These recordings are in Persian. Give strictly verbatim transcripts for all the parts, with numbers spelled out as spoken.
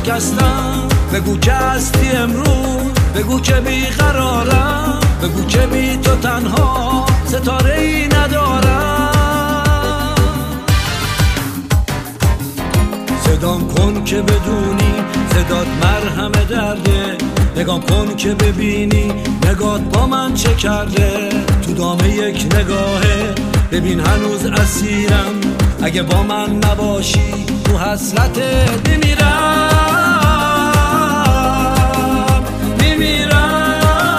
شکستم. بگو که هستی امروز، بگو که بیقرارم، بگو که بی تو تنها ستاره ای ندارم. صدام کن که بدونی صدات مرهم درده، نگام کن که ببینی نگات با من چه کرده. تو دام یک نگاهه ببین هنوز اسیرم، اگه با من نباشی تو حسرتت میمیرم میمیرم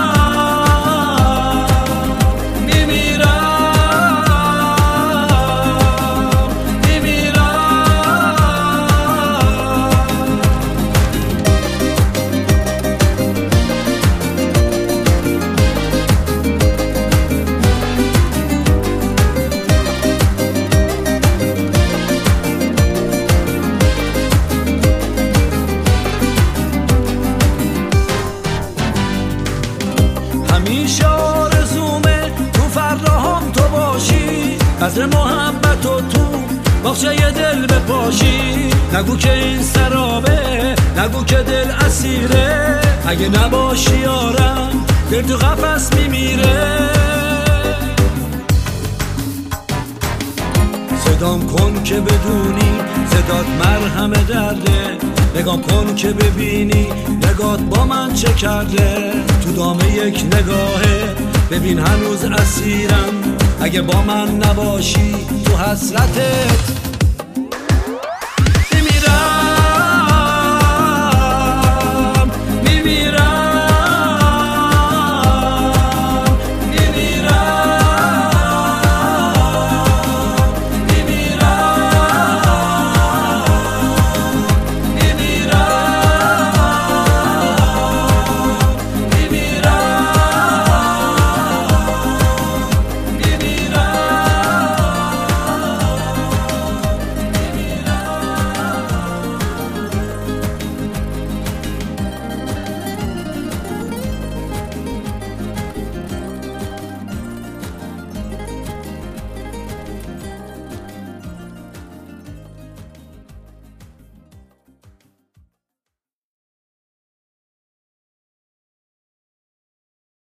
همیشه آرزومه تو فرداهام تو باشی، قدر محبت و تو باغچه ی دل بپاشی. نگو که این سرابه، نگو که دل اسیره، اگه نباشی یارم دل تو قفس میمیره. صدام کن که بدونی صدات مرهم درده، نگام کن که ببینی نگات با من چه کرده. تو دام یک نگاهه ببین هنوز اسیرم، اگه با من نباشی تو حسرتت